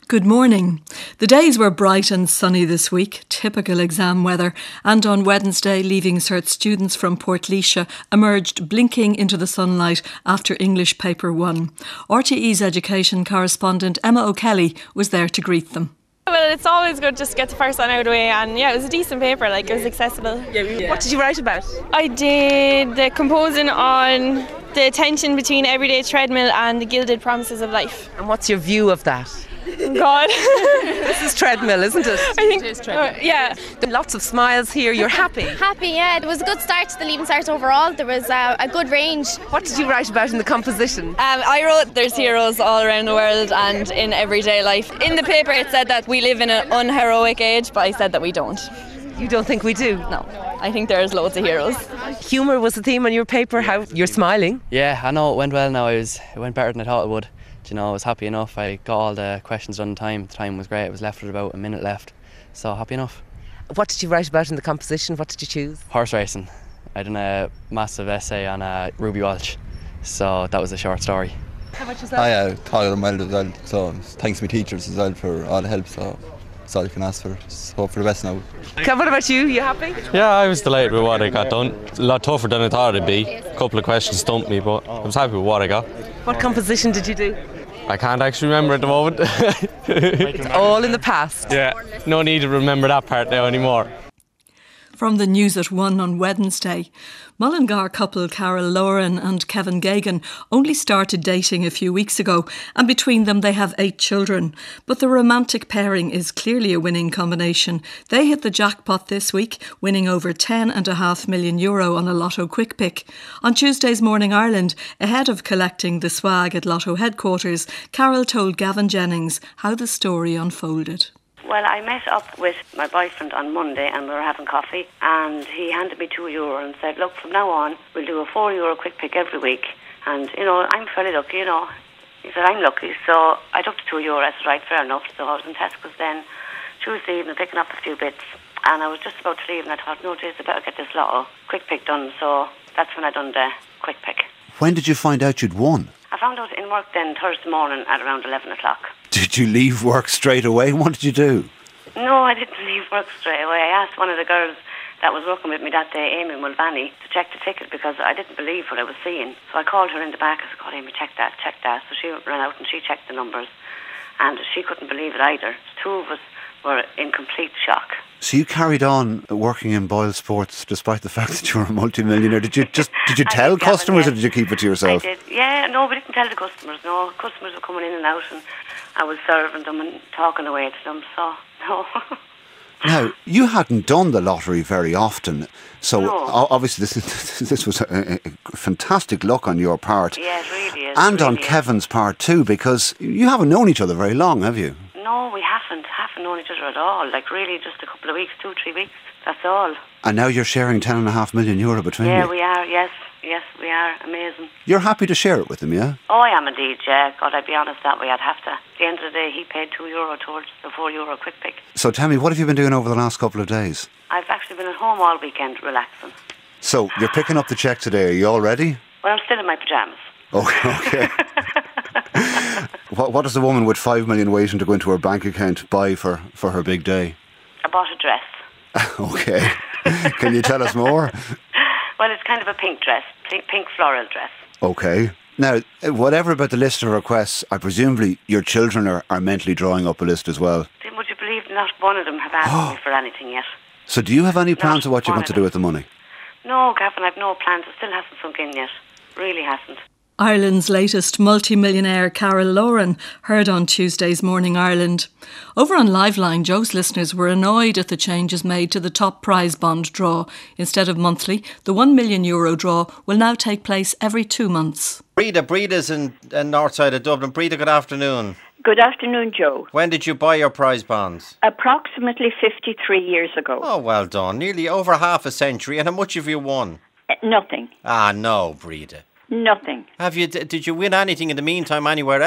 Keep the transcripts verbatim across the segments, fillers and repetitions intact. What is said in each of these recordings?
Good morning. The days were bright and sunny this week, typical exam weather, and on Wednesday Leaving Cert students from Portlaoise emerged blinking into the sunlight after English Paper one. R T E's education correspondent Emma O'Kelly was there to greet them. Well, it's always good just to get the first one out of the way, and yeah, it was a decent paper, like it was accessible. Yeah. What did you write about? I did the composing on the tension between everyday treadmill and the gilded promises of life. And what's your view of that? God. This is treadmill, isn't it? I think it is treadmill. Uh, yeah. Lots of smiles here. You're happy? Happy, yeah. It was a good start to the Leaving Cert overall. There was uh, a good range. What did you write about in the composition? Um, I wrote there's heroes all around the world and in everyday life. In the paper it said that we live in an unheroic age, but I said that we don't. You don't think we do? No. I think there's loads of heroes. Humour was the theme on your paper. How you're smiling? Yeah, I know it went well now. It, was, it went better than I thought it would. You know, I was happy enough. I got all the questions done in time. The time was great. It was left with about a minute left. So happy enough. What did you write about in the composition? What did you choose? Horse racing. I done a massive essay on uh, Ruby Walsh. So that was a short story. How much was that? I uh, thought it went well as well. So thanks to my teachers as well for all the help. So that's all you can ask for. Just hope for the best now. Kev, what about you? You happy? Yeah, I was delighted with what I got done. A lot tougher than I thought it'd be. A couple of questions stumped me, but I was happy with what I got. What composition did you do? I can't actually remember at the moment. It's all in the past. Yeah, no need to remember that part now anymore. From the News at one on Wednesday, Mullingar couple Carol Lauren and Kevin Gagan only started dating a few weeks ago, and between them they have eight children. But the romantic pairing is clearly a winning combination. They hit the jackpot this week, winning over ten and a half million euro on a Lotto Quick Pick. On Tuesday's Morning Ireland, ahead of collecting the swag at Lotto headquarters, Carol told Gavin Jennings how the story unfolded. Well, I met up with my boyfriend on Monday and we were having coffee, and he handed me two euro and said, look, from now on we'll do a four euro quick pick every week. And, you know, I'm fairly lucky, you know. He said, I'm lucky. So I took the two euro. I said, right, fair enough. So I was in Tesco's then Tuesday evening picking up a few bits, and I was just about to leave and I thought, no, geez, I better get this Lotto quick pick done. So that's when I done the quick pick. When did you find out you'd won? I found out in work then Thursday morning at around eleven o'clock. Did you leave work straight away? What did you do? No, I didn't leave work straight away. I asked one of the girls that was working with me that day, Amy Mulvaney, to check the ticket because I didn't believe what I was seeing. So I called her in the back. I said, God, Amy, check that, check that. So she ran out and she checked the numbers, and she couldn't believe it either. The two of us were in complete shock. So you carried on working in Boyle Sports despite the fact that you were a multimillionaire. Did you just did you tell did, customers Gavin, or did you keep it to yourself? I did. Yeah, no, we didn't tell the customers. No, customers were coming in and out, and I was serving them and talking away to them. So no. Now, you hadn't done the lottery very often, so no. obviously this is, this was a, a fantastic luck on your part. Yeah, it really is. And really on is. Kevin's part too, because you haven't known each other very long, have you? No, we haven't. Haven't known each other at all. Like really, just a couple of weeks, two, three weeks. That's all. And now you're sharing ten and a half million euro between yeah, you. Yeah, we are. Yes, yes, we are. Amazing. You're happy to share it with him, yeah? Oh, I am indeed. Yeah. God, I'd be honest that way. I'd have to. At the end of the day, he paid two euro towards the four euro quick pick. So tell me, what have you been doing over the last couple of days? I've actually been at home all weekend relaxing. So you're picking up the cheque today. Are you all ready? Well, I'm still in my pyjamas. Oh, okay. what, what does a woman with five million waiting to go into her bank account buy for, for her big day? I bought a dress. Okay. Can you tell us more? Well, it's kind of a pink dress, pink, pink floral dress. Okay. Now, whatever about the list of requests, I presumably your children are, are mentally drawing up a list as well. Would you believe not one of them have asked me for anything yet? So do you have any plans Not of what you're one going to of do them. with the money? No, Gavin, I've no plans. It still hasn't sunk in yet. Really hasn't. Ireland's latest multi-millionaire Carol Lauren heard on Tuesday's Morning Ireland. Over on Liveline, Joe's listeners were annoyed at the changes made to the top prize bond draw. Instead of monthly, the one million euro draw will now take place every two months. Breda, Breda's in, in north side of Dublin. Breda, good afternoon. Good afternoon, Joe. When did you buy your prize bonds? Approximately fifty-three years ago. Oh, well done. Nearly over half a century. And how much have you won? Uh, nothing. Ah, no, Breda. Nothing. Have you? Did you win anything in the meantime anywhere else?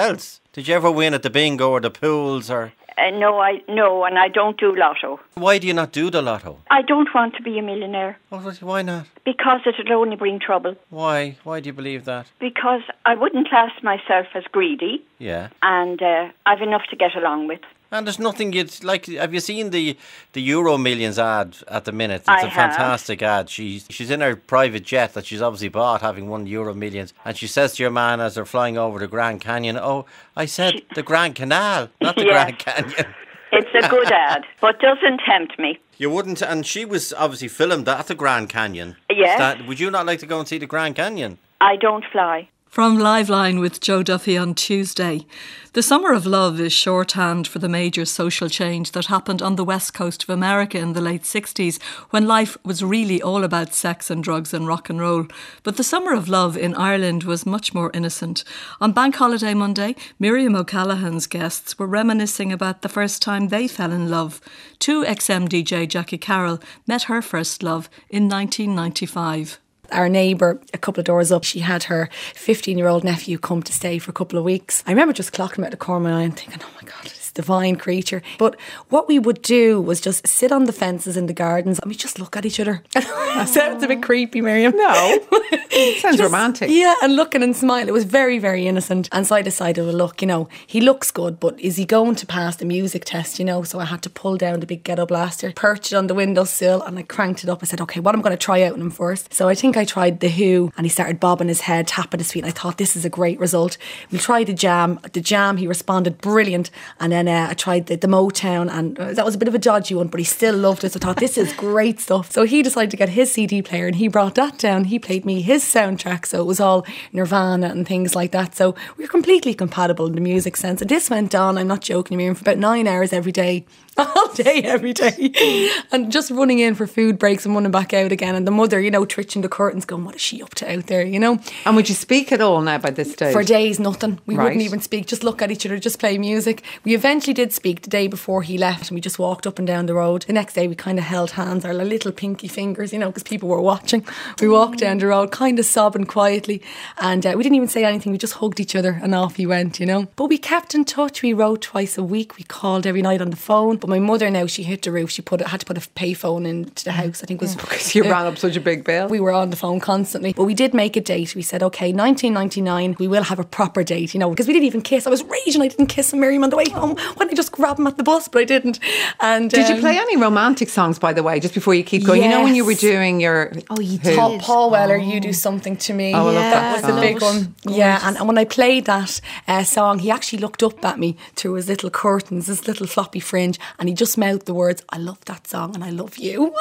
Did you ever win at the bingo or the pools or? Uh, no, I no, and I don't do lotto. Why do you not do the lotto? I don't want to be a millionaire. Oh, why not? Because it'll only bring trouble. Why? Why do you believe that? Because I wouldn't class myself as greedy. Yeah. And uh, I've enough to get along with. And there's nothing you'd like. Have you seen the the Euro Millions ad at the minute? It's I a have. fantastic ad. She's she's in her private jet that she's obviously bought, having won Euro Millions, and she says to your man as they're flying over the Grand Canyon, "Oh, I said she, the Grand Canal, not the yes. Grand Canyon." It's a good ad, but doesn't tempt me. You wouldn't, and she was obviously filmed at the Grand Canyon. Yes. Sta- would you not like to go and see the Grand Canyon? I don't fly. From Liveline with Joe Duffy on Tuesday. The Summer of Love is shorthand for the major social change that happened on the west coast of America in the late sixties, when life was really all about sex and drugs and rock and roll. But the Summer of Love in Ireland was much more innocent. On Bank Holiday Monday, Miriam O'Callaghan's guests were reminiscing about the first time they fell in love. two X M D J Jackie Carroll met her first love in nineteen ninety-five. Our neighbour, a couple of doors up, she had her fifteen-year-old nephew come to stay for a couple of weeks. I remember just clocking him out the corner of my eye and thinking, oh my God, this divine creature. But what we would do was just sit on the fences in the gardens and we just look at each other. Sounds a bit creepy, Miriam. No. Sounds just, romantic. Yeah, and looking and smiling. It was very, very innocent. And so I decided, well, look, you know, he looks good, but is he going to pass the music test, you know? So I had to pull down the big ghetto blaster, perch it on the windowsill, and I cranked it up. I said, okay, what am I going to try out on him first? So I think I tried The Who, and he started bobbing his head, tapping his feet, and I thought, this is a great result. We tried the Jam. The Jam, he responded brilliant. And then uh, I tried the, the Motown, and uh, that was a bit of a dodgy one, but he still loved it. So I thought, this is great stuff. So he decided to get his C D player, and he brought that down. He played me his soundtrack, so it was all Nirvana and things like that. So we were completely compatible in the music sense. And this went on, I'm not joking, Miriam, for about nine hours every day. All day, every day. And just running in for food breaks and running back out again. And the mother, you know, twitching the curtains going, what is she up to out there, you know? And would you speak at all now by this stage? For days, nothing. We right. wouldn't even speak, just look at each other, just play music. We eventually did speak the day before he left, and we just walked up and down the road. The next day we kind of held hands, our little pinky fingers, you know, because people were watching. We walked down the road, kind of sobbing quietly. And uh, we didn't even say anything, we just hugged each other and off he went, you know. But we kept in touch, we wrote twice a week, we called every night on the phone. But my mother now, she hit the roof. She put it, had to put a payphone into the house. I think it was because you uh, ran up such a big bill. We were on the phone constantly, but we did make a date. We said, okay, nineteen ninety-nine, we will have a proper date, you know, because we didn't even kiss. I was raging. I didn't kiss Miriam on the way home. Why didn't I just grab him at the bus? But I didn't. And did um, you play any romantic songs, by the way, just before you keep going? Yes. You know when you were doing your oh, you did. Paul, Paul Weller, oh. You Do Something to Me. Oh, I love that. that was song. the big one. Gorgeous. Yeah, and, and when I played that uh, song, he actually looked up at me through his little curtains, his little floppy fringe, and he just mouthed the words, I love that song and I love you.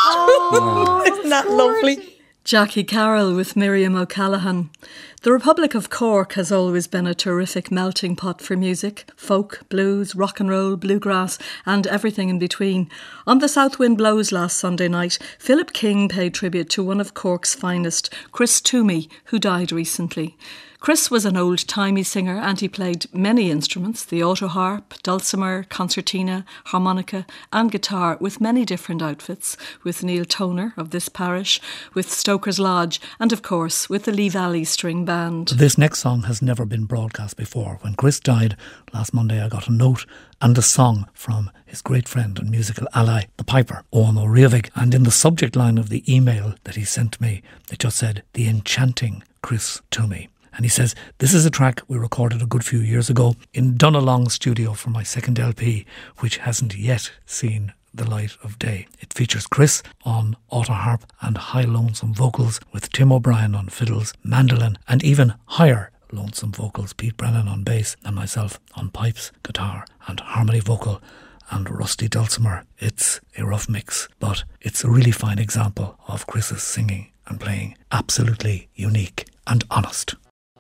Oh, isn't that lovely? Jackie Carroll with Miriam O'Callaghan. The Republic of Cork has always been a terrific melting pot for music, folk, blues, rock and roll, bluegrass and everything in between. On the South Wind Blows last Sunday night, Philip King paid tribute to one of Cork's finest, Chris Toomey, who died recently. Chris was an old-timey singer and he played many instruments, the autoharp, dulcimer, concertina, harmonica and guitar with many different outfits, with Neil Toner of this parish, with Stoker's Lodge and of course with the Lee Valley String Band. This next song has never been broadcast before. When Chris died last Monday, I got a note and a song from his great friend and musical ally, the piper, Owen O'Reilly. And in the subject line of the email that he sent me, it just said, the enchanting Chris Toomey. And he says, this is a track we recorded a good few years ago in Dunalong studio for my second L P, which hasn't yet seen the light of day. It features Chris on autoharp and high lonesome vocals, with Tim O'Brien on fiddles, mandolin and even higher lonesome vocals, Pete Brennan on bass and myself on pipes, guitar and harmony vocal and rusty dulcimer. It's a rough mix, but it's a really fine example of Chris's singing and playing, absolutely unique and honest.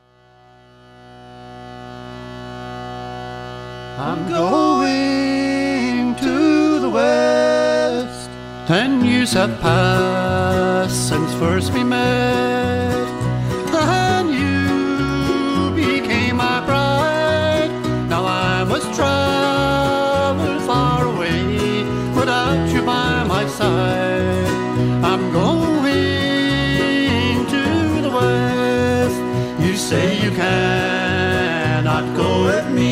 I'm going to the west. Ten years have passed since first we met, and you became my bride. Now I must travel far away without you by my side. I'm going to the west. You say you cannot go with me,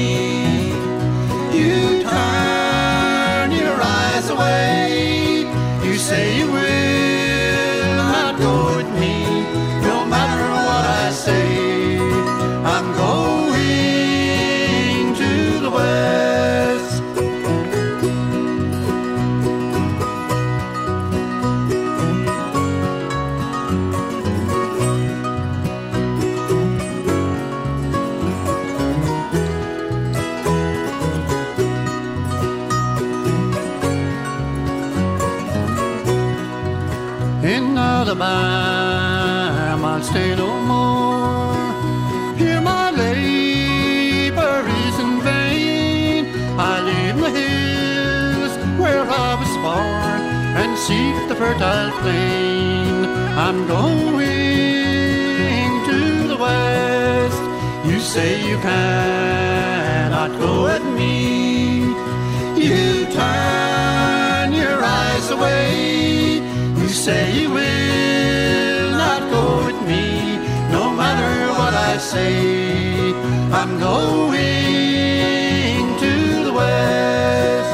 Alabama, I'll stay no more. Here my labour is in vain. I live in the hills where I was born and seek the fertile plain. I'm going to the west. You say you cannot go with me. You turn your eyes away. You say you will not go with me. No matter what I say, I'm going to the west.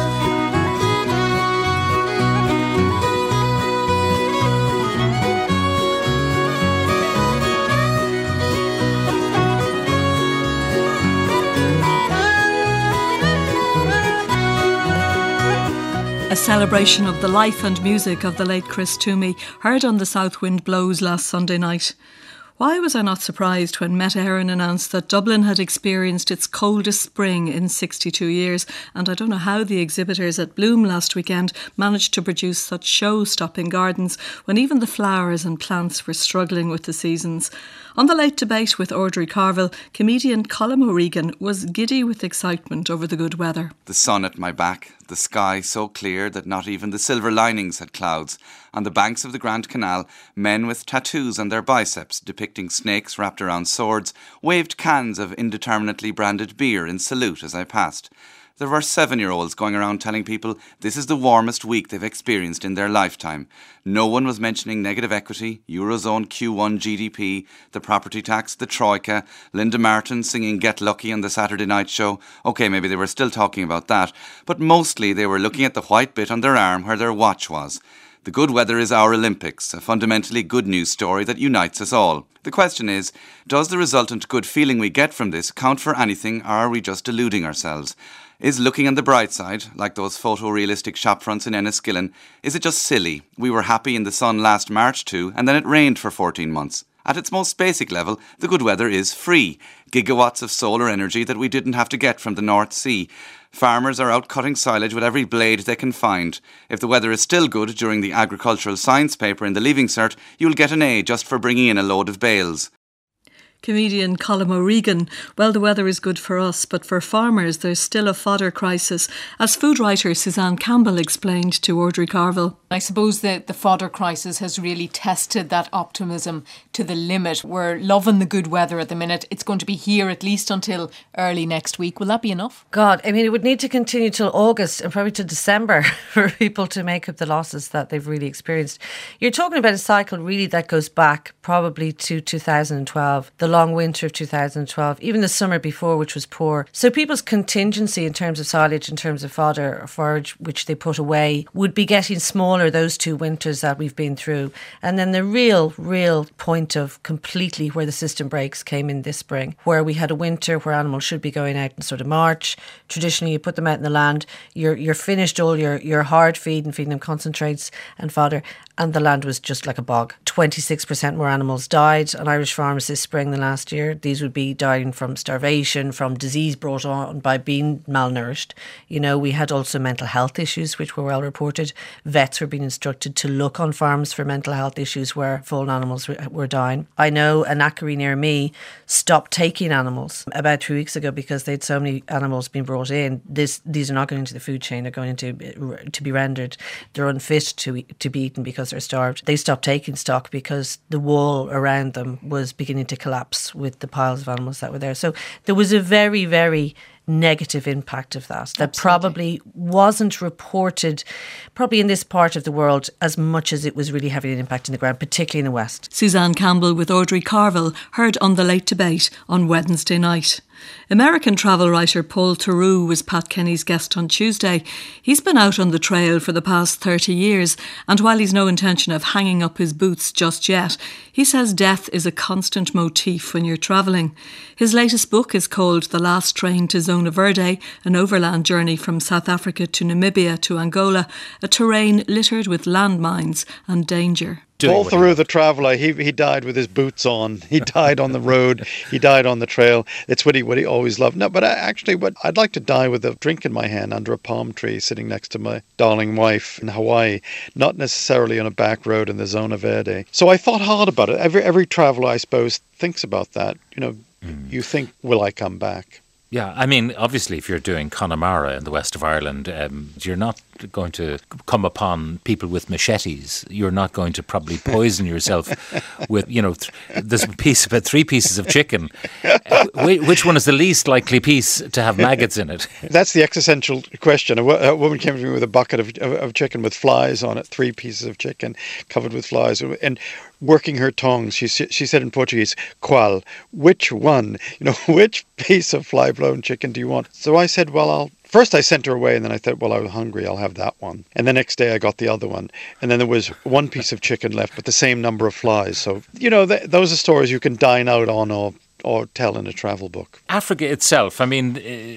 A celebration of the life and music of the late Chris Toomey, heard on the South Wind Blows last Sunday night. Why was I not surprised when Met Éireann announced that Dublin had experienced its coldest spring in sixty-two years, and I don't know how the exhibitors at Bloom last weekend managed to produce such show-stopping gardens when even the flowers and plants were struggling with the seasons. On the Late Debate with Audrey Carville, comedian Colm O'Regan was giddy with excitement over the good weather. The sun at my back, the sky so clear that not even the silver linings had clouds. On the banks of the Grand Canal, men with tattoos on their biceps depicting snakes wrapped around swords waved cans of indeterminately branded beer in salute as I passed. There were seven-year-olds going around telling people this is the warmest week they've experienced in their lifetime. No one was mentioning negative equity, Eurozone Q one G D P, the property tax, the Troika, Linda Martin singing Get Lucky on the Saturday night show. OK, maybe they were still talking about that, but mostly they were looking at the white bit on their arm where their watch was. The good weather is our Olympics, a fundamentally good news story that unites us all. The question is, does the resultant good feeling we get from this count for anything, or are we just deluding ourselves? Is looking on the bright side, like those photorealistic shopfronts in Enniskillen, is it just silly? We were happy in the sun last March too, and then it rained for fourteen months. At its most basic level, the good weather is free. Gigawatts of solar energy that we didn't have to get from the North Sea. Farmers are out cutting silage with every blade they can find. If the weather is still good during the agricultural science paper in the Leaving Cert, you'll get an A just for bringing in a load of bales. Comedian Colm O'Regan. Well, the weather is good for us, but for farmers there's still a fodder crisis, as food writer Suzanne Campbell explained to Audrey Carville. I suppose that the fodder crisis has really tested that optimism to the limit. We're loving the good weather at the minute. It's going to be here at least until early next week. Will that be enough? God, I mean, it would need to continue till August and probably to December for people to make up the losses that they've really experienced. You're talking about a cycle really that goes back probably to two thousand twelve, the long winter of two thousand twelve, even the summer before, which was poor. So people's contingency in terms of silage, in terms of fodder or forage, which they put away, would be getting smaller those two winters that we've been through. And then the real, real point of completely where the system breaks came in this spring, where we had a winter where animals should be going out in sort of March. Traditionally, you put them out in the land, you're you're finished all your, your hard feed and feeding them concentrates and fodder, and the land was just like a bog. twenty-six percent more animals died on Irish farms this spring than last year. These would be dying from starvation, from disease brought on by being malnourished. You know, we had also mental health issues, which were well reported. Vets were being instructed to look on farms for mental health issues where full animals were dying. I know a knackery near me stopped taking animals about three weeks ago because they had so many animals being brought in. This, these are not going into the food chain. They're going into to be rendered. They're unfit to eat, to be eaten because they're starved. They stopped taking stock because the wall around them was beginning to collapse with the piles of animals that were there. So there was a very, very negative impact of that that Absolutely. Probably wasn't reported probably in this part of the world as much as it was really having an impact in the ground, particularly in the West. Suzanne Campbell with Audrey Carville, heard on The Late Debate on Wednesday night. American travel writer Paul Theroux was Pat Kenny's guest on Tuesday. He's been out on the trail for the past thirty years, and while he's no intention of hanging up his boots just yet, he says death is a constant motif when you're travelling. His latest book is called The Last Train to Zona Verde, an overland journey from South Africa to Namibia to Angola, a terrain littered with landmines and danger. doing Paul what he Theroux, the traveller, he he died with his boots on. He died on the road. He died on the trail. It's what he what he always loved. No, but I, actually, what I'd like to die with a drink in my hand under a palm tree, sitting next to my darling wife in Hawaii, not necessarily on a back road in the Zona Verde. So I thought hard about it. Every every traveller, I suppose, thinks about that. You know, mm. you think, will I come back? Yeah, I mean, obviously, if you're doing Connemara in the west of Ireland, um, you're not going to come upon people with machetes. You're not going to probably poison yourself with, you know, th- there's a piece, about three pieces of chicken. Uh, which one is the least likely piece to have maggots in it? That's the existential question. A, w- a woman came to me with a bucket of, of, of chicken with flies on it, three pieces of chicken covered with flies, and working her tongue, she she said in Portuguese, "Qual? Which one? You know, which piece of fly-blown chicken do you want?" So I said, "Well, I'll." First, I sent her away, and then I thought, well, I was hungry, I'll have that one. And the next day, I got the other one. And then there was one piece of chicken left, but the same number of flies. So, you know, th- those are stories you can dine out on or or tell in a travel book. Africa itself, I mean, uh,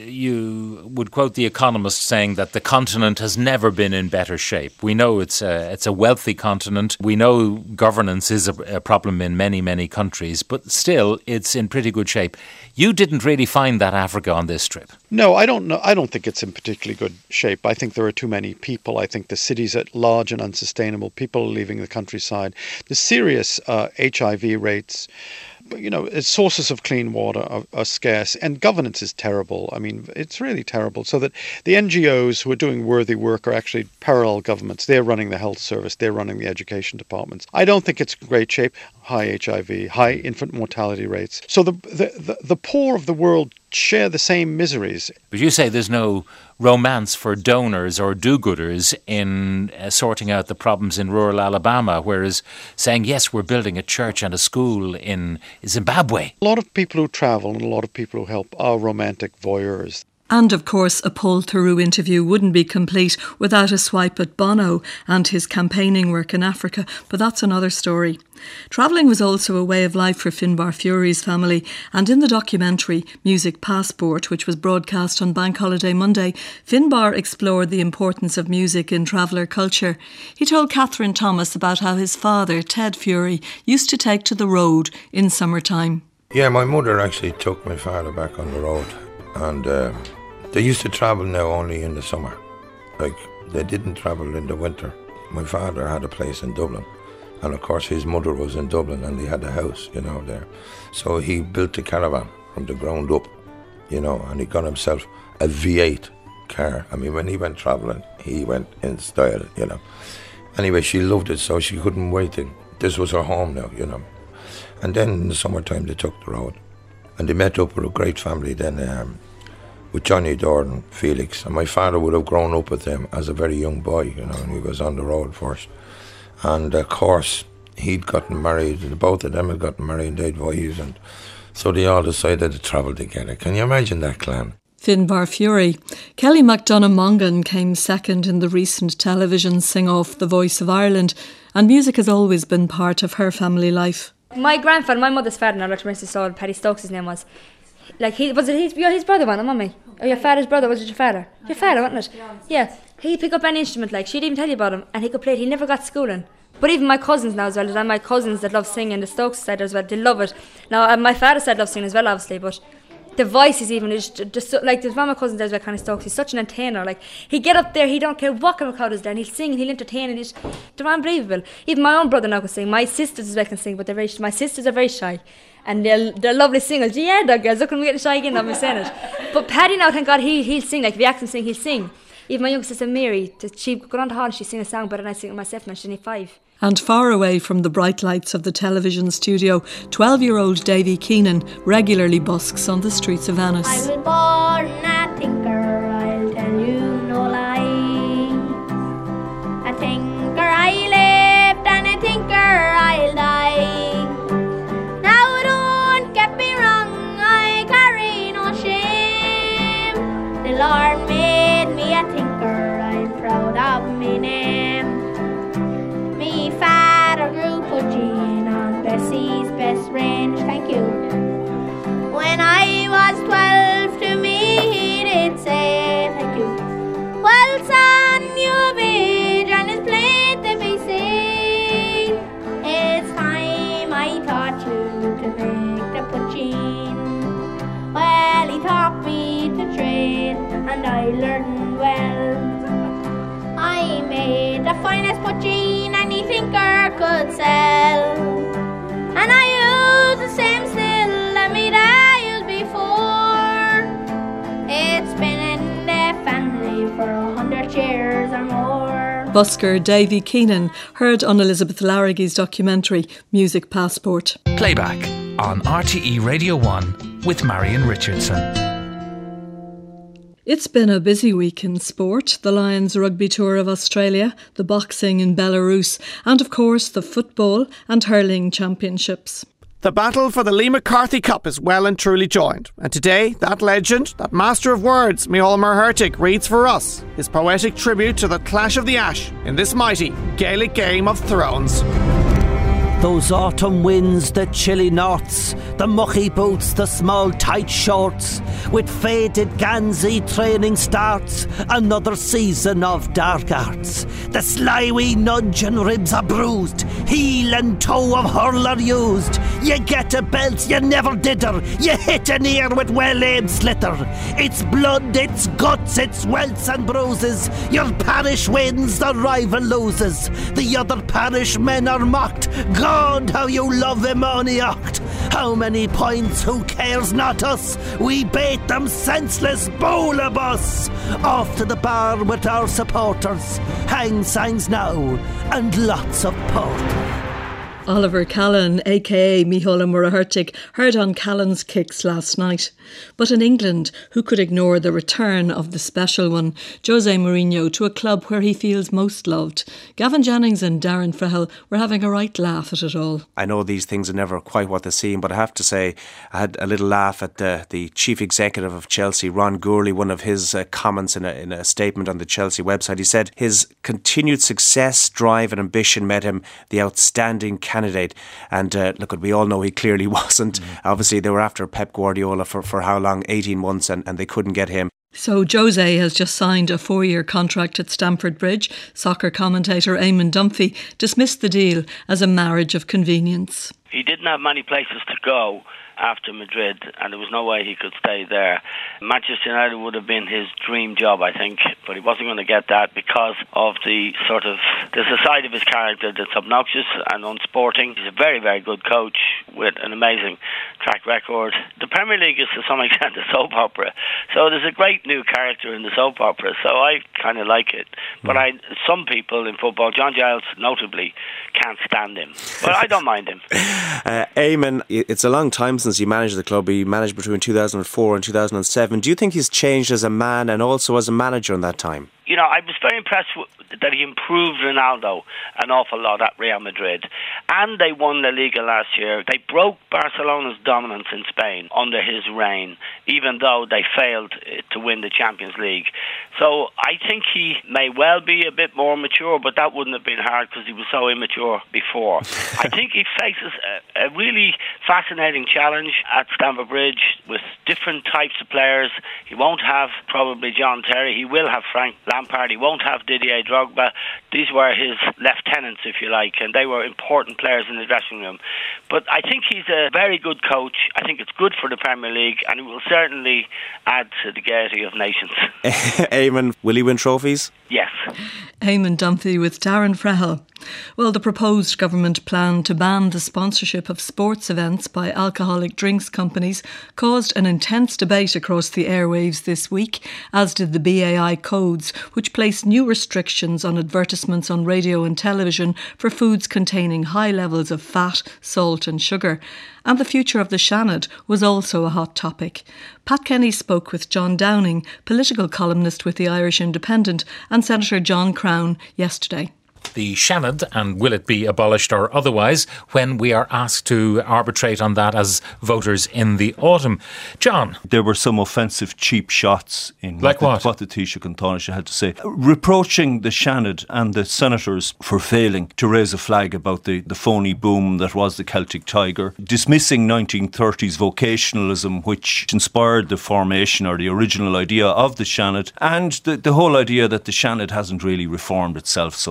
you would quote The Economist saying that the continent has never been in better shape. We know it's a, it's a wealthy continent. We know governance is a, a problem in many, many countries, but still, it's in pretty good shape. You didn't really find that Africa on this trip. No, I don't know. I don't think it's in particularly good shape. I think there are too many people. I think the city's at large and unsustainable. People are leaving the countryside. The serious uh, H I V rates, you know, sources of clean water are, are scarce, and governance is terrible. I mean, it's really terrible. So that the N G Os who are doing worthy work are actually parallel governments. They're running the health service. They're running the education departments. I don't think it's in great shape. High H I V, high infant mortality rates. So the the, the, the poor of the world share the same miseries. But you say there's no romance for donors or do-gooders in uh, sorting out the problems in rural Alabama, whereas saying, yes, we're building a church and a school in Zimbabwe. A lot of people who travel and a lot of people who help are romantic voyeurs. And of course, a Paul Theroux interview wouldn't be complete without a swipe at Bono and his campaigning work in Africa, but that's another story. Travelling was also a way of life for Finbar Furey's family, and in the documentary Music Passport, which was broadcast on Bank Holiday Monday, Finbar explored the importance of music in traveller culture. He told Catherine Thomas about how his father, Ted Furey, used to take to the road in summertime. Yeah, my mother actually took my father back on the road, and uh, they used to travel now only in the summer. Like, they didn't travel in the winter. My father had a place in Dublin, and of course his mother was in Dublin, and they had a house, you know, there. So he built a caravan from the ground up, you know, and he got himself a V eight car. I mean, when he went travelling, he went in style, you know. Anyway, she loved it, so she couldn't wait to, this was her home now, you know. And then in the summertime they took the road, and they met up with a great family then, um, with Johnny Dorn, Felix, and my father would have grown up with them as a very young boy, you know, and he was on the road first. And of course, he'd gotten married, both of them had gotten married, and they'd wives, and so they all decided to travel together. Can you imagine that clan? Finbar Furey. Kelly MacDonagh Mongan came second in the recent television sing-off The Voice of Ireland, and music has always been part of her family life. My grandfather, my mother's father, now Doctor Mister Saul, Paddy Stokes, his name was. Like, he was it his, you're his brother, wasn't it, mummy? Or your father's brother, was it your father? Your father, wasn't it? Yeah. He'd pick up any instrument, like, she'd even tell you about him, and he could play it. He never got schooling. But even my cousins now as well, and my cousins that love singing, the Stokes side as well, they love it. Now, uh, my father said love singing as well, obviously, but the voice is even, just, just so, like, there's one of my cousins there as well, Connie Stokes, he's such an entertainer, like, he'd get up there, he don't care what kind of crowd is there, and he'll sing, and he'll entertain, and he's, they're unbelievable. Even my own brother now can sing, my sisters as well can sing, but they're very, my sisters are very shy, and they're, they're lovely singers. Yeah, they're girls, look at me getting shy again, I'm saying it. But Paddy now, thank God, he, he'll sing, like, if he asks him to sing, he'll sing. Even my younger sister Mary, she'd go down the hall and she'd sing a song better than I sing it myself, man, she's only five. And far away from the bright lights of the television studio, twelve-year-old Davy Keenan regularly busks on the streets of Venice. I was born a tinker, I'll tell you no lie. A tinker I lived and a tinker I'll die. Now don't get me wrong, I carry no shame. The Lord made me a tinker, I'm proud of me name. Me father grew pudgy on Bessie's best range, thank you. When I was twelve, to me he and I learned well. I made the finest poteen any thinker could sell, and I used the same still that me I used before. It's been in the family for a hundred years or more. Busker Davy Keenan heard on Elizabeth Larragy's documentary Music Passport. Playback on R T E Radio one with Marion Richardson. It's been a busy week in sport. The Lions Rugby Tour of Australia, the boxing in Belarus, and of course the football and hurling championships. The battle for the Lee McCarthy Cup is well and truly joined. And today, that legend, that master of words, Micheál Marhertig, reads for us his poetic tribute to the Clash of the Ash in this mighty Gaelic Game of Thrones. Those autumn winds, the chilly norths, the mucky boots, the small tight shorts. With faded Gansey training starts another season of dark arts. The sly wee nudge and ribs are bruised, heel and toe of hurler used. You get a belt you never did her, you hit an ear with well-aimed sliotar. It's blood, it's guts, it's welts and bruises. Your parish wins, the rival loses. The other parish men are mocked. God, how you love Emoniacht. How many points, who cares, not us. We bait them senseless, bowl of us. Off to the bar with our supporters. Hang signs now and lots of port. Oliver Callan, aka Micheál Marhertig, heard on Callan's Kicks last night. But in England, who could ignore the return of the special one, Jose Mourinho, to a club where he feels most loved? Gavin Jennings and Darren Frehel were having a right laugh at it all. I know these things are never quite what they seem, but I have to say I had a little laugh at the, the chief executive of Chelsea, Ron Gourley, one of his uh, comments in a, in a statement on the Chelsea website. He said his continued success, drive and ambition made him the outstanding candidate. And uh, look, we all know he clearly wasn't. Mm. Obviously, they were after Pep Guardiola for, for how long? eighteen months, and, and they couldn't get him. So Jose has just signed a four-year contract at Stamford Bridge. Soccer commentator Eamon Dunphy dismissed the deal as a marriage of convenience. He didn't have many places to go after Madrid, and there was no way he could stay there. Manchester United would have been his dream job, I think, but he wasn't going to get that because of the sort of, there's a side of his character that's obnoxious and unsporting. He's a very, very good coach with an amazing track record. The Premier League is to some extent a soap opera, so there's a great new character in the soap opera, so I kind of like it. But I, some people in football, John Giles notably, can't stand him, but I don't mind him. Uh, Eamon, it's a long time since he managed the club. He managed between two thousand four and two thousand seven. Do you think he's changed as a man and also as a manager in that time? You know, I was very impressed with, that he improved Ronaldo an awful lot at Real Madrid. And they won La Liga last year. They broke Barcelona's dominance in Spain under his reign, even though they failed to win the Champions League. So I think he may well be a bit more mature, but that wouldn't have been hard because he was so immature before. I think he faces a, a really fascinating challenge at Stamford Bridge with different types of players. He won't have probably John Terry. He will have Frank Lampard. He won't have Didier Drogba. These were his lieutenants, if you like, and they were important players in the dressing room. But I think he's a very good coach. I think it's good for the Premier League, and it will certainly add to the gaiety of nations. Eamon, will he win trophies? Yes. Eamon Dunphy with Darren Frehel. Well, the proposed government plan to ban the sponsorship of sports events by alcoholic drinks companies caused an intense debate across the airwaves this week, as did the B A I codes, which place new restrictions on advertisements on radio and television for foods containing high levels of fat, salt and sugar. And the future of the Seanad was also a hot topic. Pat Kenny spoke with John Downing, political columnist with the Irish Independent, and Senator John Crown yesterday. The Seanad, and will it be abolished or otherwise, when we are asked to arbitrate on that as voters in the autumn. John? There were some offensive cheap shots in like what, what the Taoiseach and Taoiseach had to say, reproaching the Seanad and the senators for failing to raise a flag about the, the phony boom that was the Celtic Tiger, dismissing nineteen thirties vocationalism, which inspired the formation or the original idea of the Seanad, and the, the whole idea that the Seanad hasn't really reformed itself, so it's time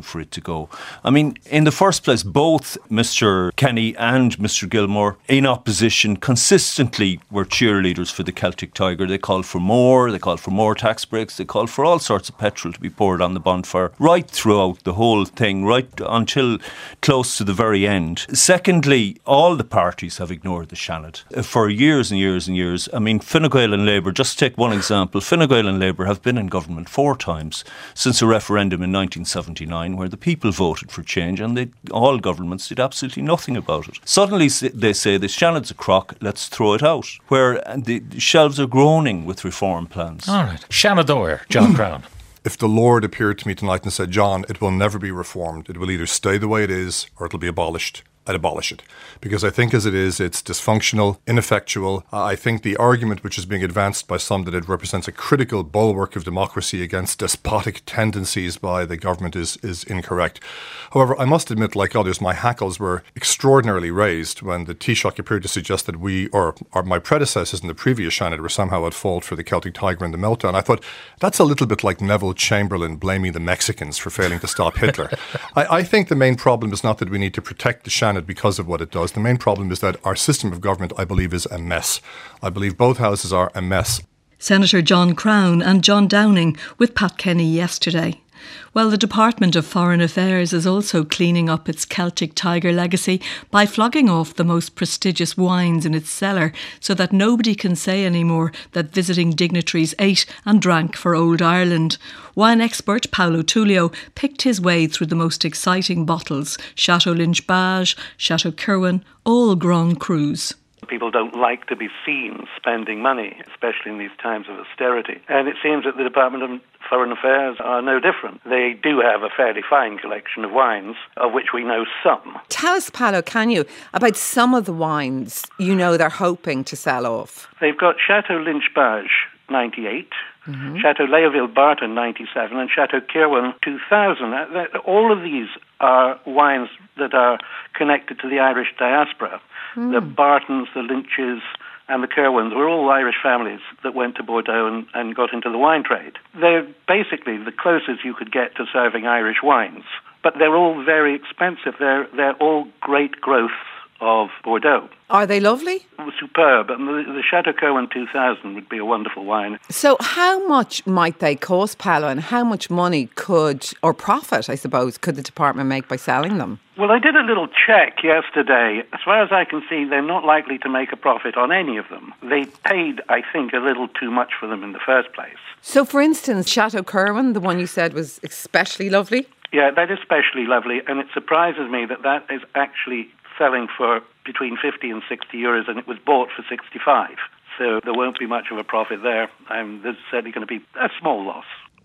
for it to go. I mean, in the first place, both Mister Kenny and Mister Gilmore, in opposition, consistently were cheerleaders for the Celtic Tiger. They called for more, they called for more tax breaks, they called for all sorts of petrol to be poured on the bonfire, right throughout the whole thing, right until close to the very end. Secondly, all the parties have ignored the Seanad for years and years and years. I mean, Fine Gael and Labour, just take one example, Fine Gael and Labour have been in government four times since a referendum in nineteen seventy-nine where the people voted for change and they, all governments did absolutely nothing about it. Suddenly they say the Seanad's a crock, let's throw it out, where the shelves are groaning with reform plans. All right. Seanad O'Ir, John Crown. If the Lord appeared to me tonight and said, John, it will never be reformed, it will either stay the way it is or it'll be abolished, I'd abolish it. Because I think as it is, it's dysfunctional, ineffectual. Uh, I think the argument which is being advanced by some that it represents a critical bulwark of democracy against despotic tendencies by the government is, is incorrect. However, I must admit, like others, my hackles were extraordinarily raised when the Taoiseach appeared to suggest that we, or, or my predecessors in the previous Seanad, were somehow at fault for the Celtic Tiger and the meltdown. I thought, that's a little bit like Neville Chamberlain blaming the Mexicans for failing to stop Hitler. I, I think the main problem is not that we need to protect the Seanad because of what it does. The main problem is that our system of government, I believe, is a mess. I believe both houses are a mess. Senator John Crown and John Downing with Pat Kenny yesterday. Well, the Department of Foreign Affairs is also cleaning up its Celtic Tiger legacy by flogging off the most prestigious wines in its cellar so that nobody can say anymore that visiting dignitaries ate and drank for old Ireland. Wine expert Paolo Tullio picked his way through the most exciting bottles: Chateau Lynch Bages, Chateau Kirwan, all Grand Crus. People don't like to be seen spending money, especially in these times of austerity. And it seems that the Department of Foreign Affairs are no different. They do have a fairly fine collection of wines, of which we know some. Tell us, Paolo, can you, about some of the wines you know they're hoping to sell off? They've got Chateau Lynch Bages ninety-eight, mm-hmm. Chateau Léoville Barton ninety-seven, and Chateau Kirwan two thousand. All of these are wines that are connected to the Irish diaspora. Mm. The Bartons, the Lynches, and the Kirwans were all Irish families that went to Bordeaux and, and got into the wine trade. They're basically the closest you could get to serving Irish wines, but they're all very expensive. They're they're all great growths of Bordeaux. Are they lovely? Superb. And the, the Chateau Kirwan two thousand would be a wonderful wine. So how much might they cost, Paolo, and how much money could, or profit, I suppose, could the department make by selling them? Well, I did a little check yesterday. As far as I can see, they're not likely to make a profit on any of them. They paid, I think, a little too much for them in the first place. So, for instance, Chateau Kirwan, the one you said was especially lovely? Yeah, that is especially lovely, and it surprises me that that is actually selling for between fifty and sixty euros, and it was bought for sixty-five. So there won't be much of a profit there. Um, there's certainly going to be a small loss.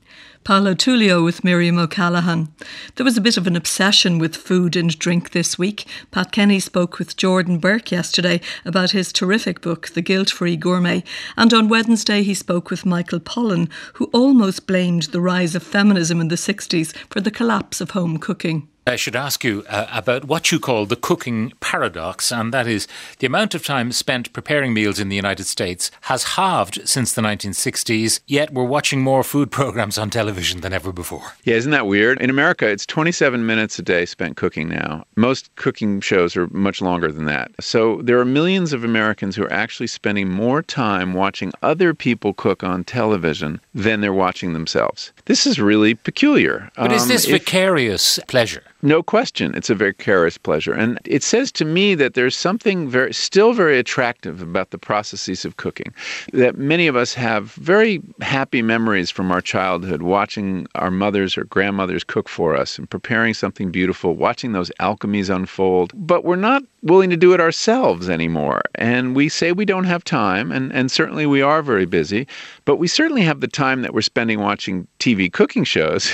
Paolo Tullio with Miriam O'Callaghan. There was a bit of an obsession with food and drink this week. Pat Kenny spoke with Jordan Burke yesterday about his terrific book, The Guilt-Free Gourmet. And on Wednesday he spoke with Michael Pollan, who almost blamed the rise of feminism in the sixties for the collapse of home cooking. I should ask you uh, about what you call the cooking paradox, and that is the amount of time spent preparing meals in the United States has halved since the nineteen sixties, yet we're watching more food programs on television than ever before. Yeah, isn't that weird? In America, it's twenty-seven minutes a day spent cooking now. Most cooking shows are much longer than that. So there are millions of Americans who are actually spending more time watching other people cook on television than they're watching themselves. This is really peculiar. But is this um, if, vicarious pleasure? No question. It's a vicarious pleasure. And it says to me that there's something very, still very attractive about the processes of cooking. That many of us have very happy memories from our childhood, watching our mothers or grandmothers cook for us and preparing something beautiful, watching those alchemies unfold. But we're not willing to do it ourselves anymore. And we say we don't have time, and, and certainly we are very busy, but we certainly have the time that we're spending watching T V cooking shows.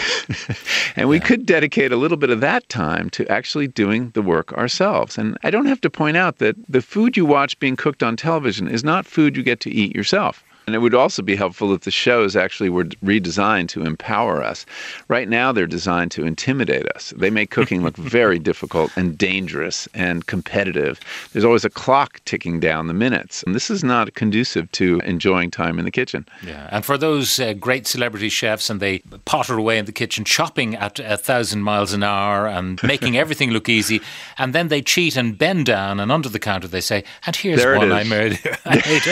And we yeah. could dedicate a little bit of that time to actually doing the work ourselves. And I don't have to point out that the food you watch being cooked on television is not food you get to eat yourself. And it would also be helpful if the shows actually were redesigned to empower us. Right now, they're designed to intimidate us. They make cooking look very difficult and dangerous and competitive. There's always a clock ticking down the minutes. And this is not conducive to enjoying time in the kitchen. Yeah, and for those uh, great celebrity chefs, and they potter away in the kitchen, chopping at a thousand miles an hour and making everything look easy, and then they cheat and bend down, and under the counter they say, and here's There it one is. I made, I made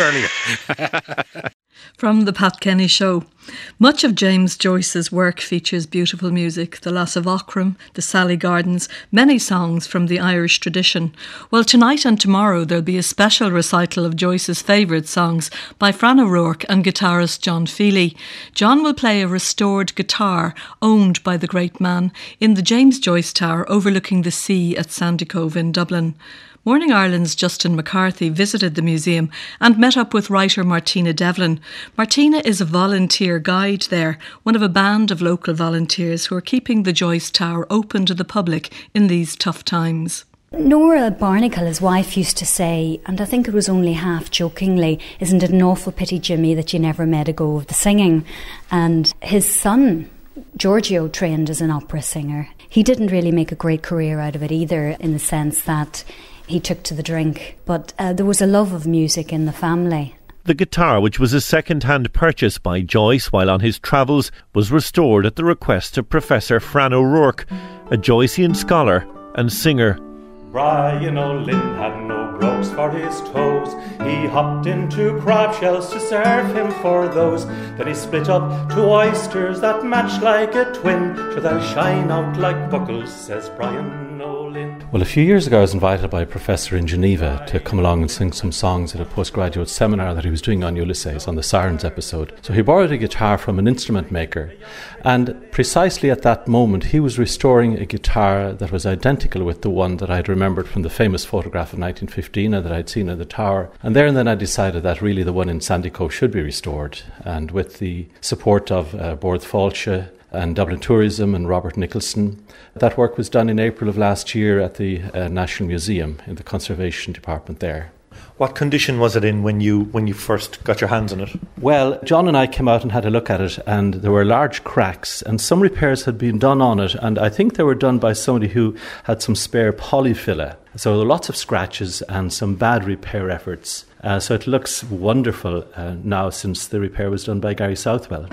earlier. From the Pat Kenny Show. Much of James Joyce's work features beautiful music, the Lass of Aughrim, the Sally Gardens, many songs from the Irish tradition. Well, tonight and tomorrow there'll be a special recital of Joyce's favourite songs by Fran O'Rourke and guitarist John Feely. John will play a restored guitar owned by the great man in the James Joyce Tower overlooking the sea at Sandy Cove in Dublin. Morning Ireland's Justin McCarthy visited the museum and met up with writer Martina Devlin. Martina is a volunteer guide there, one of a band of local volunteers who are keeping the Joyce Tower open to the public in these tough times. Nora Barnacle, his wife, used to say, and I think it was only half jokingly, isn't it an awful pity, Jimmy, that you never made a go of the singing? And his son, Giorgio, trained as an opera singer. He didn't really make a great career out of it either, in the sense that he took to the drink, but uh, there was a love of music in the family. The guitar, which was a second-hand purchase by Joyce while on his travels, was restored at the request of Professor Fran O'Rourke, a Joycean scholar and singer. Brian O'Lynn had no brogues for his toes. He hopped into crab shells to serve him for those. Then he split up two oysters that matched like a twin. Sure they'll shine out like buckles, says Brian O'Lynn. Well, a few years ago I was invited by a professor in Geneva to come along and sing some songs at a postgraduate seminar that he was doing on Ulysses, on the Sirens episode. So he borrowed a guitar from an instrument maker, and precisely at that moment he was restoring a guitar that was identical with the one that I'd remembered from the famous photograph of nineteen fifteen and that I'd seen in the tower. And there and then I decided that really the one in Sandy Cove should be restored, and with the support of uh, Borth Fáilte and Dublin Tourism and Robert Nicholson. That work was done in April of last year at the uh, National Museum in the Conservation Department there. What condition was it in when you when you first got your hands on it? Well, John and I came out and had a look at it, and there were large cracks, and some repairs had been done on it, and I think they were done by somebody who had some spare polyfilla. So there were lots of scratches and some bad repair efforts. Uh, so it looks wonderful uh, now since the repair was done by Gary Southwell.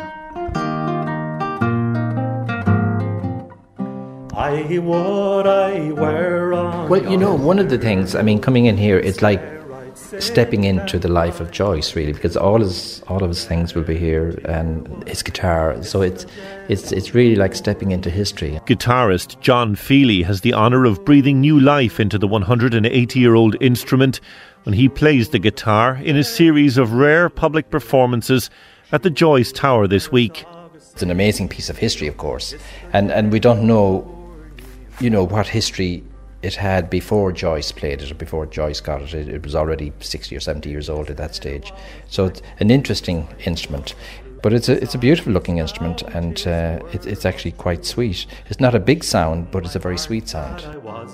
I would I were on. Well, you know, one of the things, I mean, coming in here, it's like stepping into the life of Joyce, really, because all his all of his things will be here, and his guitar. So it's it's it's really like stepping into history. Guitarist John Feely has the honour of breathing new life into the one hundred eighty-year-old instrument when he plays the guitar in a series of rare public performances at the Joyce Tower this week. It's an amazing piece of history, of course, and and we don't know, you know, what history it had before Joyce played it or before Joyce got it. It, it was already sixty or seventy years old at that stage. So it's an interesting instrument. But it's a it's a beautiful looking instrument, and uh, it, it's actually quite sweet. It's not a big sound, but it's a very sweet sound.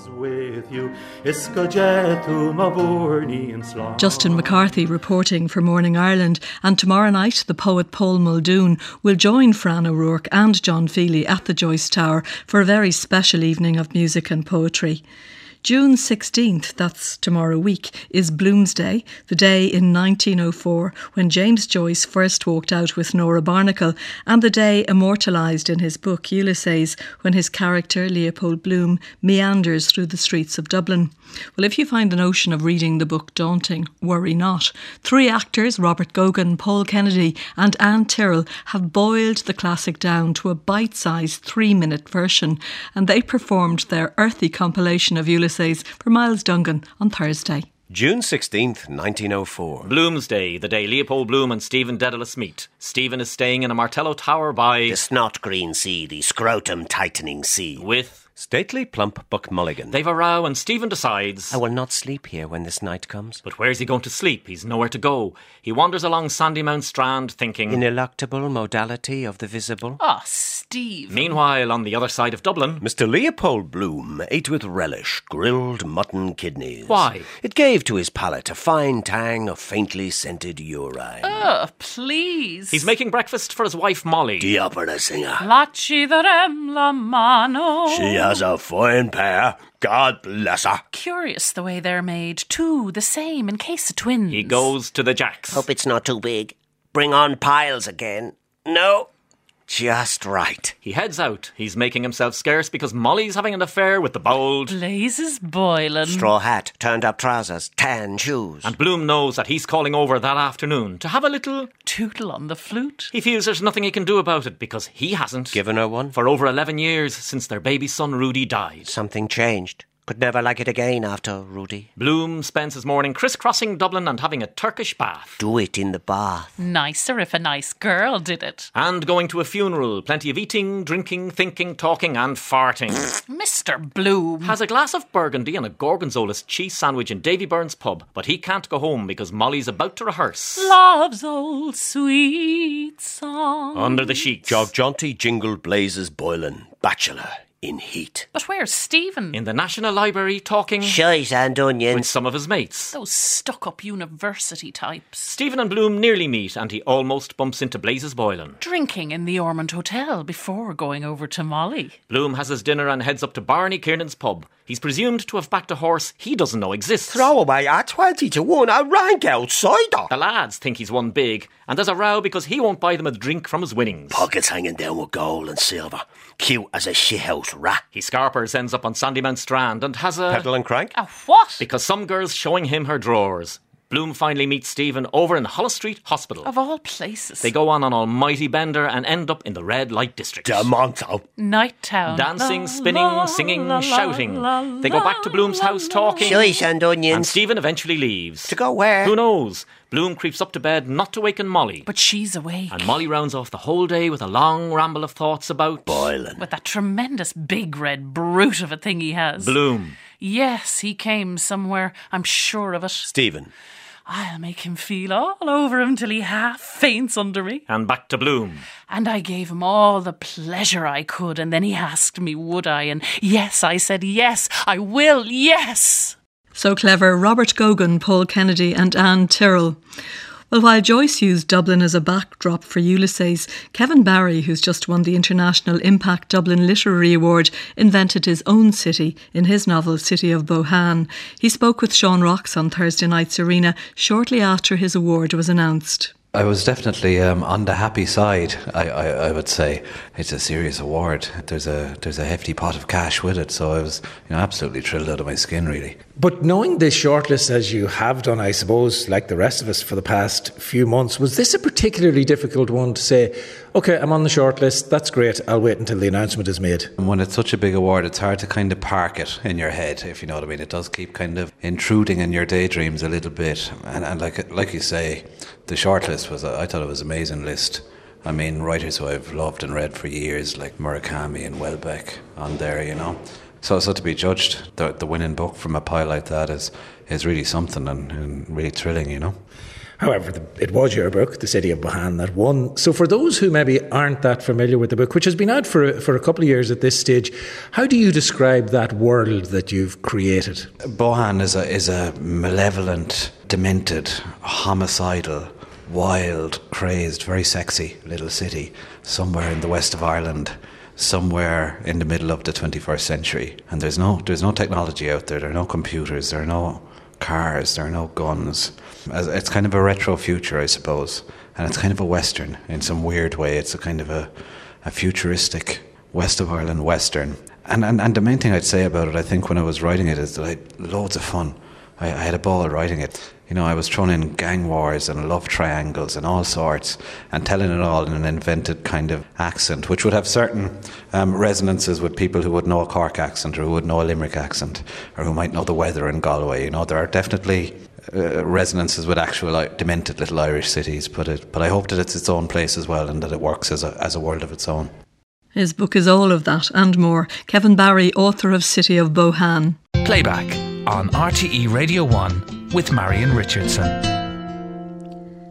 Justin McCarthy reporting for Morning Ireland, and tomorrow night the poet Paul Muldoon will join Fran O'Rourke and John Feely at the Joyce Tower for a very special evening of music and poetry. June sixteenth, that's tomorrow week, is Bloomsday, the day in nineteen oh four when James Joyce first walked out with Nora Barnacle, and the day immortalised in his book Ulysses when his character Leopold Bloom meanders through the streets of Dublin. Well, if you find the notion of reading the book daunting, worry not. Three actors, Robert Gogan, Paul Kennedy and Anne Tyrrell, have boiled the classic down to a bite-sized three-minute version, and they performed their earthy compilation of Ulysses for Miles Dungan on Thursday. June sixteenth, nineteen oh four. Bloomsday, the day Leopold Bloom and Stephen Dedalus meet. Stephen is staying in a Martello Tower by the snot-green sea, the scrotum-tightening sea. With stately plump Buck Mulligan. They've a row and Stephen decides, I will not sleep here when this night comes. But where's he going to sleep? He's nowhere to go. He wanders along Sandymount Strand thinking, ineluctable modality of the visible. Oh, Steve. Meanwhile, on the other side of Dublin, Mister Leopold Bloom ate with relish grilled mutton kidneys. Why? It gave to his palate a fine tang of faintly scented urine. Oh, please. He's making breakfast for his wife Molly. The opera singer. Laciderem la mano. She has a fine pair. God bless her. Curious the way they're made, too. The same in case of twins. He goes to the Jacks. Hope it's not too big. Bring on piles again. No, just right. He heads out. He's making himself scarce because Molly's having an affair with the bold Blazes Boylan. Straw hat, turned up trousers, tan shoes. And Bloom knows that he's calling over that afternoon to have a little tootle on the flute. He feels there's nothing he can do about it because he hasn't given her one for over eleven years since their baby son Rudy died. Something changed. Could never like it again after Rudy. Bloom spends his morning crisscrossing Dublin and having a Turkish bath. Do it in the bath. Nicer if a nice girl did it. And going to a funeral. Plenty of eating, drinking, thinking, talking and farting. Mister Bloom has a glass of burgundy and a gorgonzola's cheese sandwich in Davy Byrne's pub, but he can't go home because Molly's about to rehearse Love's old sweet song. Under the sheets. Jog jaunty jingle blazes Boylan, bachelor in heat. But where's Stephen? In the National Library talking shies and onions with some of his mates. Those stuck-up university types. Stephen and Bloom nearly meet and he almost bumps into Blazes Boylan. Drinking in the Ormond Hotel before going over to Molly. Bloom has his dinner and heads up to Barney Kiernan's pub. He's presumed to have backed a horse he doesn't know exists. Throw away at twenty to one, a rank outsider. The lads think he's won big, and there's a row because he won't buy them a drink from his winnings. Pockets hanging down with gold and silver. Cute as a shithouse rat. He scarpers ends up on Sandymount Strand and has a... pedal and crank? A what? Because some girl's showing him her drawers. Bloom finally meets Stephen over in Holles Street Hospital. Of all places. They go on an almighty bender and end up in the red light district. Demonto. Night town. Dancing, la, spinning, la, singing, la, shouting. La, la, they go back to Bloom's la, house talking. Shies and onions. And Stephen eventually leaves. To go where? Who knows? Bloom creeps up to bed not to waken Molly. But she's awake. And Molly rounds off the whole day with a long ramble of thoughts about Boylan. With that tremendous big red brute of a thing he has. Bloom. Yes, he came somewhere. I'm sure of it. Stephen. I'll make him feel all over him till he half faints under me. And back to Bloom. And I gave him all the pleasure I could, and then he asked me would I, and yes, I said yes, I will, yes. So clever, Robert Gogan, Paul Kennedy and Anne Tyrrell. Well, while Joyce used Dublin as a backdrop for Ulysses, Kevin Barry, who's just won the International Impact Dublin Literary Award, invented his own city in his novel City of Bohan. He spoke with Sean Rocks on Thursday night's Arena shortly after his award was announced. I was definitely um, on the happy side, I, I, I would say. It's a serious award. There's a there's a hefty pot of cash with it, so I was you know absolutely thrilled out of my skin, really. But knowing the shortlist as you have done, I suppose, like the rest of us for the past few months, was this a particularly difficult one to say, OK, I'm on the shortlist, that's great, I'll wait until the announcement is made? And when it's such a big award, it's hard to kind of park it in your head, if you know what I mean. It does keep kind of intruding in your daydreams a little bit. And, and like like you say, the shortlist was, a, I thought it was an amazing list. I mean, writers who I've loved and read for years, like Murakami and Welbeck on there, you know. So, so to be judged, the, the winning book from a pile like that is, is really something and, and really thrilling, you know. However, the, it was your book, The City of Bohan, that won. So for those who maybe aren't that familiar with the book, which has been out for, for a couple of years at this stage, how do you describe that world that you've created? Bohan is a, is a malevolent, demented, homicidal, wild, crazed, very sexy little city somewhere in the west of Ireland, somewhere in the middle of the twenty-first century. And there's no there's no technology out there. There are no computers. There are no cars. There are no guns. It's kind of a retro future, I suppose. And it's kind of a western in some weird way. It's a kind of a, a futuristic west of Ireland western. And, and and the main thing I'd say about it, I think, when I was writing it, is that I had loads of fun. I, I had a ball writing it. You know, I was thrown in gang wars and love triangles and all sorts, and telling it all in an invented kind of accent, which would have certain um, resonances with people who would know a Cork accent or who would know a Limerick accent or who might know the weather in Galway. You know, there are definitely uh, resonances with actual like, demented little Irish cities, but it, but I hope that it's its own place as well and that it works as a, as a world of its own. His book is all of that and more. Kevin Barry, author of City of Bohan. Playback on R T E Radio one with Marion Richardson.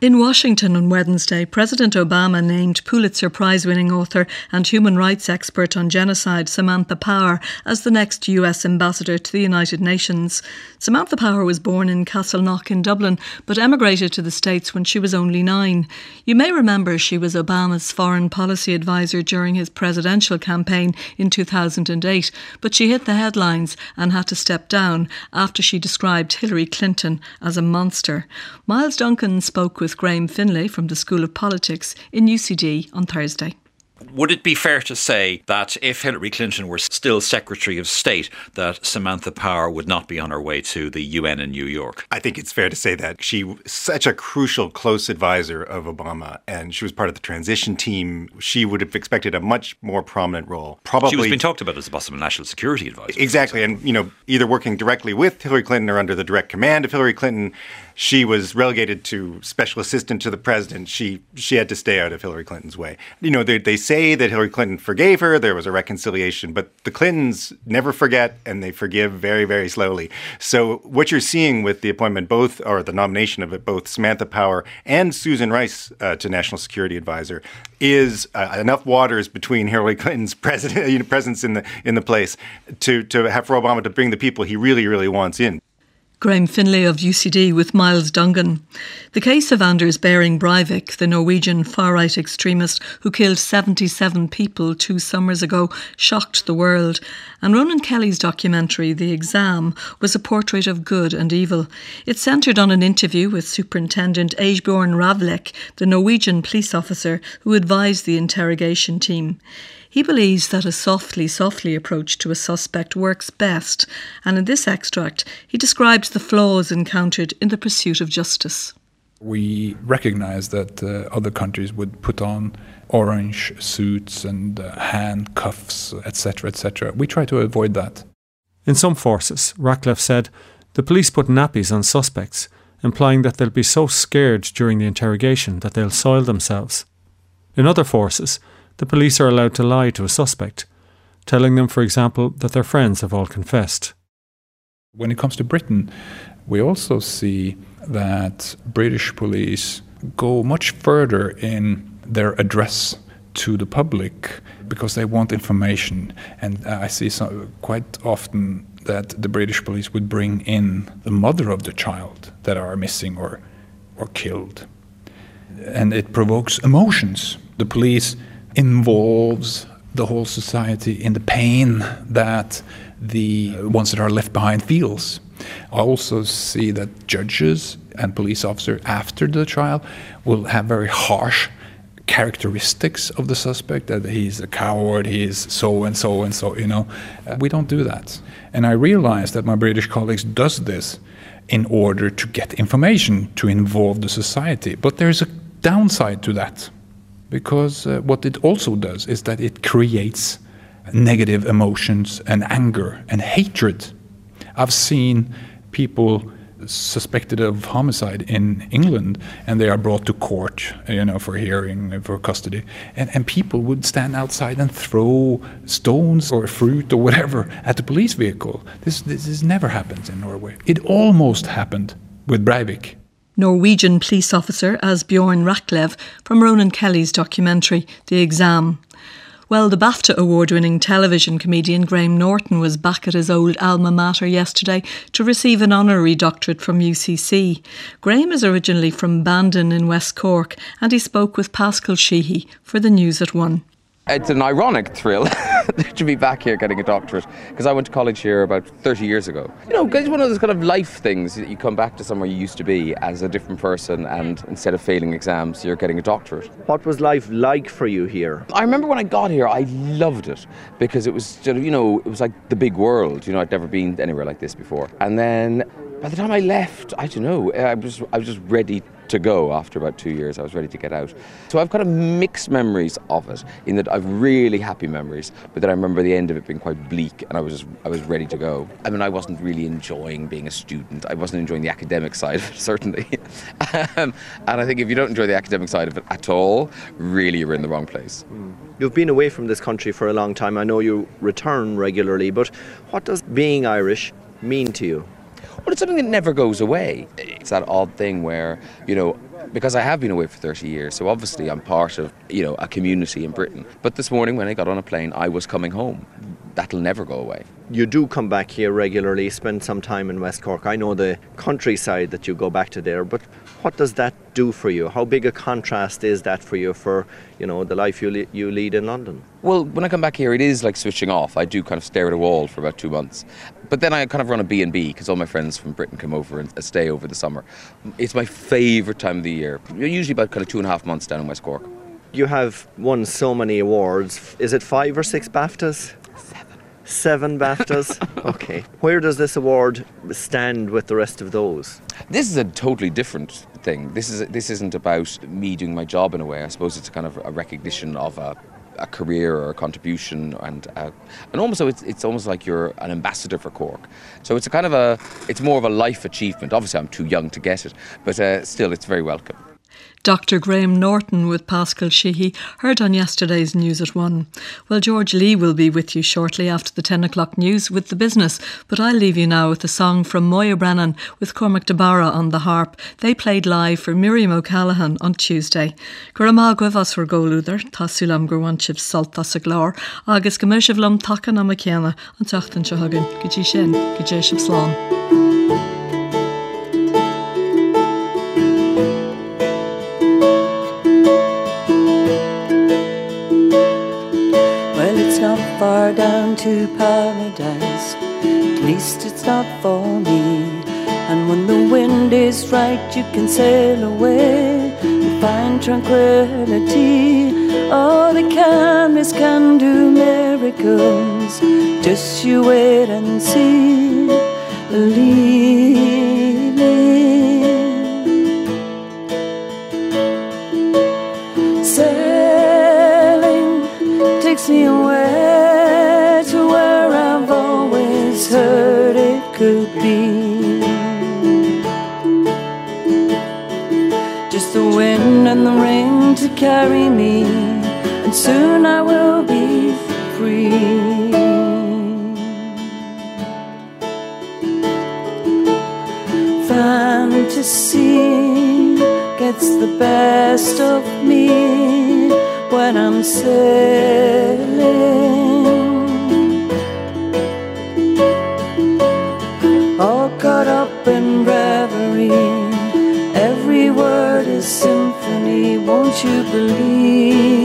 In Washington on Wednesday, President Obama named Pulitzer Prize-winning author and human rights expert on genocide Samantha Power as the next U S ambassador to the United Nations. Samantha Power was born in Castleknock in Dublin, but emigrated to the States when she was only nine. You may remember she was Obama's foreign policy advisor during his presidential campaign in two thousand eight, but she hit the headlines and had to step down after she described Hillary Clinton as a monster. Miles Duncan spoke with Graham Finlay from the School of Politics in U C D on Thursday. Would it be fair to say that if Hillary Clinton were still Secretary of State, that Samantha Power would not be on her way to the U N in New York? I think it's fair to say that she was such a crucial, close advisor of Obama, and she was part of the transition team. She would have expected a much more prominent role. Probably, she was being talked about as a possible national security advisor. Exactly, and you know, either working directly with Hillary Clinton or under the direct command of Hillary Clinton. She was relegated to special assistant to the president. She she had to stay out of Hillary Clinton's way. You know, they, they say that Hillary Clinton forgave her. There was a reconciliation, but the Clintons never forget, and they forgive very, very slowly. So what you're seeing with the appointment, both or the nomination of it, both Samantha Power and Susan Rice uh, to National Security Advisor, is uh, enough waters between Hillary Clinton's president, you know, presence in the in the place to to have for Obama to bring the people he really, really wants in. Graham Finlay of U C D with Miles Dungan. The case of Anders Behring Breivik, the Norwegian far-right extremist who killed seventy-seven people two summers ago, shocked the world. And Ronan Kelly's documentary, The Exam, was a portrait of good and evil. It centred on an interview with Superintendent Asbjørn Ravlek, the Norwegian police officer who advised the interrogation team. He believes that a softly, softly approach to a suspect works best, and in this extract, he describes the flaws encountered in the pursuit of justice. We recognise that uh, other countries would put on orange suits and uh, handcuffs, et cetera, et cetera. We try to avoid that. In some forces, Ratcliffe said, the police put nappies on suspects, implying that they'll be so scared during the interrogation that they'll soil themselves. In other forces, the police are allowed to lie to a suspect, telling them, for example, that their friends have all confessed. When it comes to Britain, we also see that British police go much further in their address to the public because they want information. And I see so, quite often that the British police would bring in the mother of the child that are missing or, or killed. And it provokes emotions. The police involves the whole society in the pain that the ones that are left behind feels. I also see that judges and police officers after the trial will have very harsh characteristics of the suspect, that he's a coward, he's so and so and so, you know. Uh, we don't do that. And I realize that my British colleagues does this in order to get information to involve the society. But there's a downside to that. Because uh, what it also does is that it creates negative emotions and anger and hatred. I've seen people suspected of homicide in England, and they are brought to court, you know, for hearing, for custody. And, and people would stand outside and throw stones or fruit or whatever at the police vehicle. This, this, this never happens in Norway. It almost happened with Breivik. Norwegian police officer Asbjørn Ratcliffe from Ronan Kelly's documentary, The Exam. Well, the BAFTA award-winning television comedian Graham Norton was back at his old alma mater yesterday to receive an honorary doctorate from U C C. Graham is originally from Bandon in West Cork, and he spoke with Pascal Sheehy for the News at One. It's an ironic thrill to be back here getting a doctorate, because I went to college here about thirty years ago. You know, it's one of those kind of life things that you come back to somewhere you used to be as a different person, and instead of failing exams, you're getting a doctorate. What was life like for you here? I remember when I got here, I loved it, because it was, you know, it was like the big world. You know, I'd never been anywhere like this before. And then by the time I left, I don't know, I was, I was just ready to go after about two years. I was ready to get out. So I've kind of mixed memories of it, in that I've really happy memories, but then I remember the end of it being quite bleak, and I was just, I was ready to go. I mean, I wasn't really enjoying being a student. I wasn't enjoying the academic side of it, certainly. um, and I think if you don't enjoy the academic side of it at all, really you're in the wrong place. Mm. You've been away from this country for a long time. I know you return regularly, but what does being Irish mean to you? Well, it's something that never goes away. It's that odd thing where, you know, because I have been away for thirty years, so obviously I'm part of, you know, a community in Britain. But this morning when I got on a plane, I was coming home. That'll never go away. You do come back here regularly, spend some time in West Cork. I know the countryside that you go back to there, but what does that do for you? How big a contrast is that for you for, you know, the life you, le- you lead in London? Well, when I come back here, it is like switching off. I do kind of stare at a wall for about two months. But then I kind of run a B and B because all my friends from Britain come over and stay over the summer. It's my favourite time of the year. Usually about kind of two and a half months down in West Cork. You have won so many awards. Is it five or six BAFTAs? Seven. Seven BAFTAs? Okay. Where does this award stand with the rest of those? This is a totally different thing. This is this isn't about me doing my job in a way. I suppose it's a kind of a recognition of a, a career or a contribution, and uh, and almost so it's it's almost like you're an ambassador for Cork. So it's a kind of a it's more of a life achievement. Obviously, I'm too young to get it, but uh, still, it's very welcome. Doctor Graham Norton with Pascal Sheehy, heard on yesterday's News at One. Well, George Lee will be with you shortly after the ten o'clock news with The Business, but I'll leave you now with a song from Moya Brennan with Cormac de Barra on the harp. They played live for Miriam O'Callaghan on Tuesday. Gurama gwefas for golúder, tasulam gurwanchib salta sa glár, agus gomishivlam takan amakiana, an tachtan shahagan, gijin shin, gijeshib slán. Far down to paradise, at least it's not for me. And when the wind is right, you can sail away and find tranquility. Oh, the canvas can do miracles, just you wait and see. Believe me. Sailing takes me away to where I've always heard it could be. Just the wind and the rain to carry me, and soon I will be free. Fantasy gets the best of me when I'm sailing, all caught up in reverie. Every word is symphony, won't you believe?